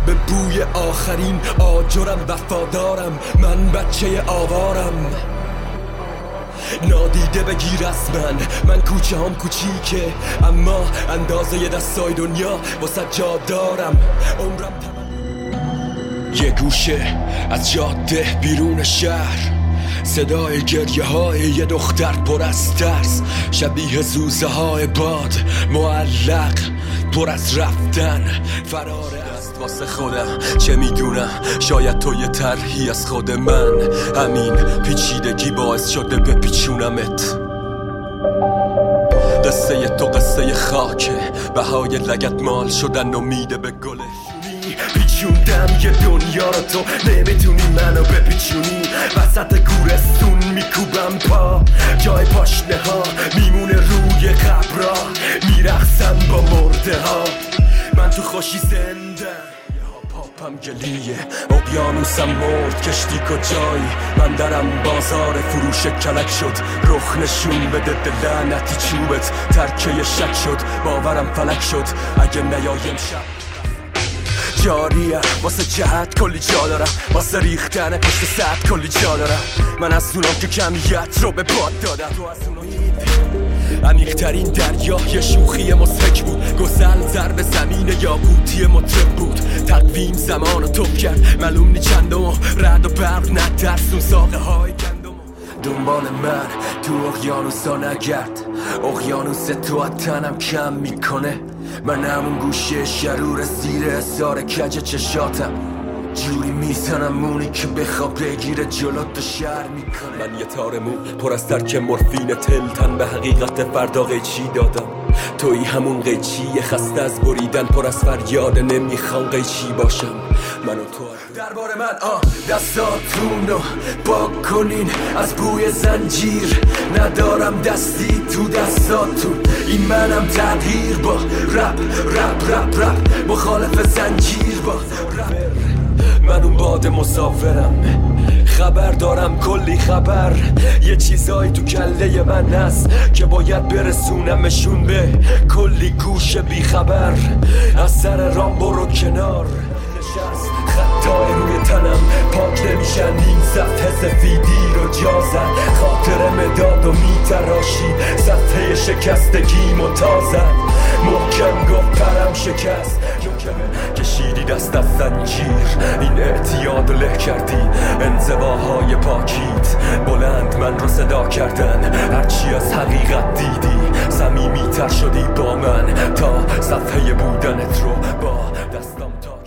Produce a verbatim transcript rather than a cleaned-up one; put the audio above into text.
به بوی آخرین آجرم وفادارم، من بچه آوارم. نادیده بگیر از من، من کوچه هم کوچیکه اما اندازه یه دستای دنیا واسه جا دارم. عمرم یه گوشه از جاده بیرون شهر، صدای گریه های یه دختر پر از ترس، شبیه زوزه های باد معلق پر از رفتن. فراره است واسه خودم، چه میدونم شاید تو یه طرحی از خود من، همین پیچیدگی باعث شده بپیچونمت. قصه تو قصه خاکه، بهای لگت مال شدن امیده به گله. پیچوندم یه دنیا رو، تو نمیتونی منو بپیچونی. وسط گورستون میکوبم پا، جای پاشنه ها میمونه روی قبرا، میرقصم با مرده ها. من تو خوشی زنده، پاپم گلیه، اقیانوسم مرد، کشتی کجایی؟ من درم بازار فروش کلک شد، رخ نشون بده دل لعنتی چوبت، ترکه شک شد باورم فلک شد. اگه نیایم شب جاریه، واسه جهت کلی جا دارم، واسه ریختن پشت سد کلی جا دارم. من از اونام که کمیت رو به باد دادم، تو از اونام عمیق‌ترین دریا یه شوخی مسحک بود، گسل ضرب زمین یاقوتی مطرب بود. تقویم زمان رو توپ کرد، معلوم نی چندم، رد و برق نترسون ساقه های گندم. دنبال من تو اقیانوسا نگرد، اقیانوس تو از تنم کم میکنه. من همون گوشه شرور زیر اثار کج چشاتم، جوری میزنم مونی که بخواب بگیره جلوت شهر میکنه. من یه تار مو پر از ترک مورفین تلتن، به حقیقت فردا قیچی دادم. توی همون قیچی خسته از بریدن، پر از فریاد نمیخوام قیچی باشم. من و تو دربار من آه دستاتون رو پاک کنین از بوی زنجیر، ندارم دستی تو دستاتون. این منم تغییر با رپ رپ رپ رپ، مخالف زنجیر با رپ. من اون باد مسافرم، خبر دارم کلی خبر، یه چیزایی تو کله من هست که باید برسونمشون به کلی گوش بی خبر. از سر رام برو کنار، نشست خطای روی تنم پاک نمیشن، این صفحه سفیدی رو جا زد، خاطر مداد و میتراشی صفحه شکستگی متازد. محکم گفت پرم شکست، کشیدی دست از زنجیر، این اعتیاد له کردی انزواهای پاکیت. بلند من رو صدا کردن، هرچی از حقیقت دیدی صمیمی تر شدی با من، تا صفحه بودنت رو با دستم تا